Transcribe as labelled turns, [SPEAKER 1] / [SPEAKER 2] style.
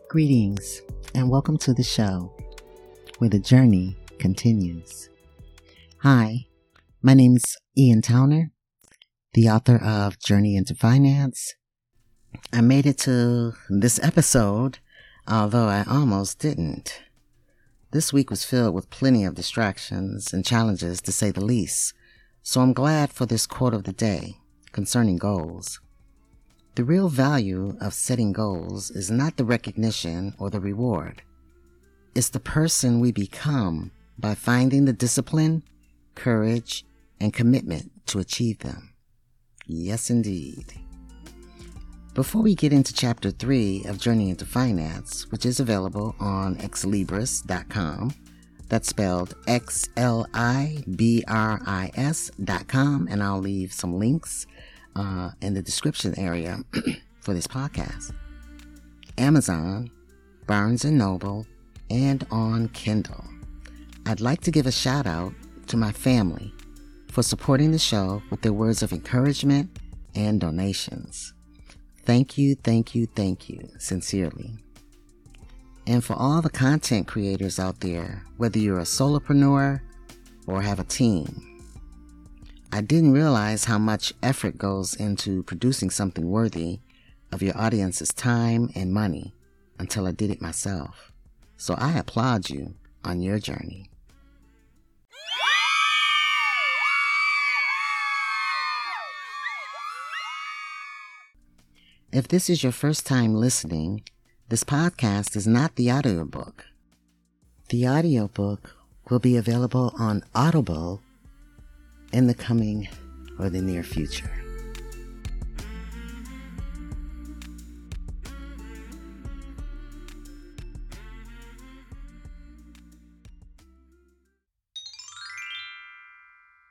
[SPEAKER 1] Greetings and welcome to the show where the journey continues. Hi, my name is Ian Towner, the author of Journey into Finance. I made it to this episode, although I almost didn't. This week was filled with plenty of distractions and challenges, to say the least, so I'm glad for this quote of the day concerning goals. The real value of setting goals is not the recognition or the reward. It's the person we become by finding the discipline, courage, and commitment to achieve them. Yes, indeed. Before we get into Chapter 3 of Journey into Finance, which is available on xlibris.com, that's spelled xlibris.com, and I'll leave some links in the description area for this podcast. Amazon, Barnes & Noble, and on Kindle. I'd like to give a shout out to my family for supporting the show with their words of encouragement and donations. Thank you, sincerely. And for all the content creators out there, whether you're a solopreneur or have a team, I didn't realize how much effort goes into producing something worthy of your audience's time and money until I did it myself. So I applaud you on your journey. If this is your first time listening, this podcast is not the audiobook. The audiobook will be available on Audible in the coming or the near future.